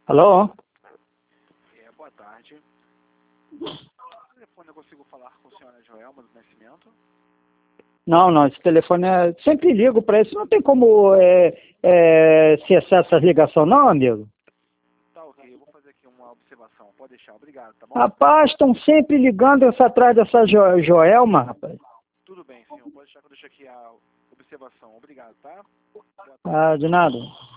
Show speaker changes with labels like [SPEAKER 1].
[SPEAKER 1] Alô?
[SPEAKER 2] Boa tarde. Telefone, eu consigo falar com a senhora Joelma do Nascimento?
[SPEAKER 1] Não, esse telefone é... Sempre ligo para isso, não tem como cessar essa ligação não, amigo?
[SPEAKER 2] Tá ok, eu vou fazer aqui uma observação. Pode deixar, obrigado, tá bom?
[SPEAKER 1] Rapaz, estão sempre ligando atrás dessa Joelma, rapaz.
[SPEAKER 2] Tudo bem, senhor. Pode deixar que eu deixo aqui a observação. Obrigado, tá?
[SPEAKER 1] Ah, de nada.